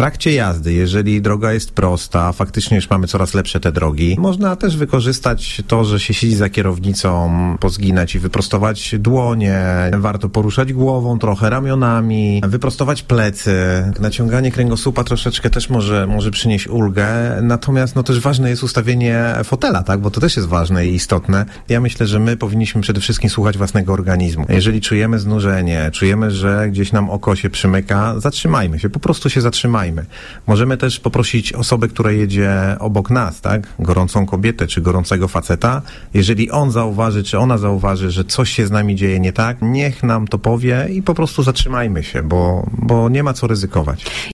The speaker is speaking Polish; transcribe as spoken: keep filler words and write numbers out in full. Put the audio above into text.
trakcie jazdy, jeżeli droga jest prosta, faktycznie już mamy coraz lepsze te drogi, można też wykorzystać to, że się siedzi za kierownicą, pozginać i wyprostować dłonie, warto poruszać głową, trochę ramionami, wyprostować plecy. Naciąganie kręgosłupa troszeczkę też może, może przynieść ulgę, natomiast no też ważne jest ustawienie fotela, tak, bo to też jest ważne i istotne. Ja myślę, że my powinniśmy przede wszystkim słuchać własnego organizmu. Jeżeli czujemy znużenie, czujemy, że gdzieś nam oko się przymyka, zatrzymajmy się, po prostu się zatrzymajmy. Możemy też poprosić osobę, która jedzie obok nas, tak, gorącą kobietę czy gorącego faceta. Jeżeli on zauważy, czy ona zauważy, że coś się z nami dzieje nie tak, niech nam to powie i po prostu zatrzymajmy się, bo, bo nie ma co ryzykować.